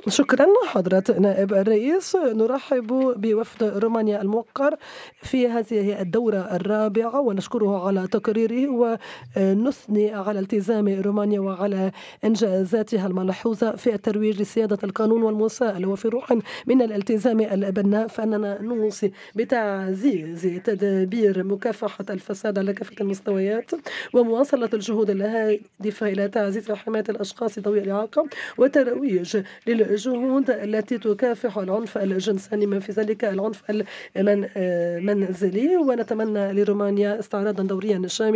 شكرا حضرة نائب الرئيس. نرحب بوفد رومانيا الموقر في هذه الدورة الرابعة ونشكره على تقريره ونثني على التزام رومانيا وعلى إنجازاتها الملحوظة في الترويج لسيادة القانون والمساءلة. وفي روح من الالتزام البناء فإننا نوصي بتعزيز تدابير مكافحة الفساد على كافة المستويات ومواصلة الجهود الهادفة إلى تعزيز حماية الأشخاص ذوي الإعاقة وترويج للجهود التي تكافح العنف الجنسي من في ذلك العنف المنزلي. ونتمنى لرومانيا استعراضا دوريا شاملا